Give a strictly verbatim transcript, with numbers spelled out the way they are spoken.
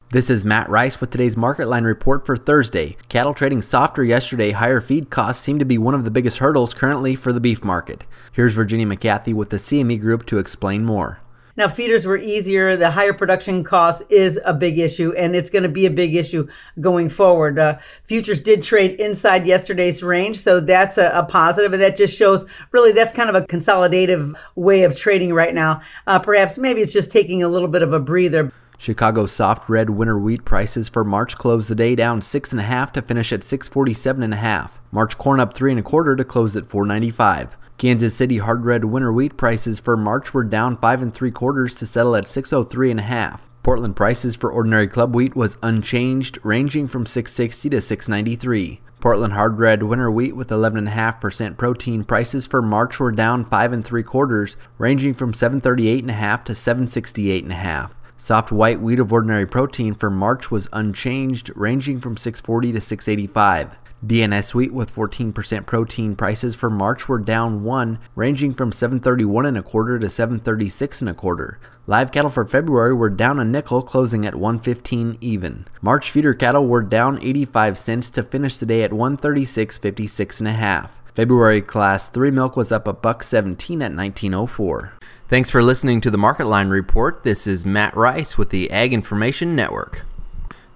This is Matt Rice with today's Market Line report for Thursday. Cattle trading softer yesterday. Higher feed costs seem to be one of the biggest hurdles currently for the beef market. Here's Virginia McCarthy with the C M E Group to explain more. Now, feeders were easier. The higher production cost is a big issue, and it's going to be a big issue going forward. Uh, futures did trade inside yesterday's range, so that's a, a positive, and that just shows really that's kind of a consolidative way of trading right now. Uh, perhaps maybe it's just taking a little bit of a breather. Chicago soft red winter wheat prices for March closed the day down six and a half to finish at six forty-seven and a half. March corn up three and a quarter to close at four ninety-five. Kansas City hard red winter wheat prices for March were down five and three quarters to settle at six oh three and a half. Portland prices for ordinary club wheat was unchanged, ranging from six sixty to six ninety-three. Portland hard red winter wheat with eleven point five percent protein prices for March were down five and three quarters, ranging from seven thirty-eight and a half to seven sixty-eight and a half. Soft white wheat of ordinary protein for March was unchanged, ranging from six forty to six eighty-five. D N S wheat with fourteen percent protein prices for March were down one, ranging from seven thirty-one and a quarter to seven thirty-six and a quarter. Live cattle for February were down a nickel, closing at one fifteen even. March feeder cattle were down eighty-five cents to finish the day at one thirty-six fifty-six and a half. February class three milk was up a buck seventeen at nineteen oh four. Thanks for listening to the Market Line report. This is Matt Rice with the Ag Information Network.